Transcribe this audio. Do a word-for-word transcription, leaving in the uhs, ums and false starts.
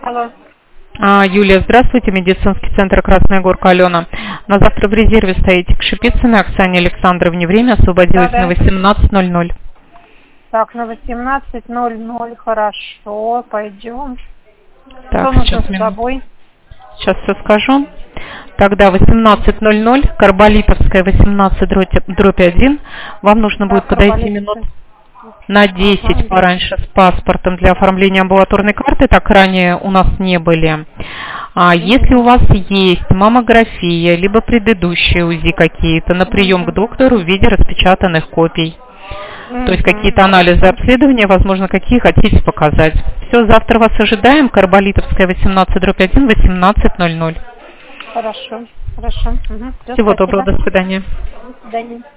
Алло. А, Юлия, здравствуйте, медицинский центр Красная Горка, Алена. На завтра в резерве стоите к Шипицыной Оксане Александровне. Время освободилось Да, да. на восемнадцать ноль ноль. Так, на восемнадцать ноль ноль, хорошо, пойдем. Так, Что нужно сейчас, с минут. собой? Сейчас все скажу. Тогда восемнадцать ноль ноль, Карболитовская, восемнадцать, дробь один. Вам нужно будет Так, подойти минут на десять Ага. пораньше с паспортом для оформления амбулаторной карты, так ранее у нас не были. А если у вас есть маммография, либо предыдущие УЗИ какие-то, на прием к доктору в виде распечатанных копий. То есть какие-то анализы обследования, возможно, какие хотите показать. Все, завтра вас ожидаем. Карболитовская, восемнадцать, дробь один, восемнадцать ноль ноль. Хорошо, хорошо. Угу. Всё, Всего спасибо. доброго, до свидания. До свидания.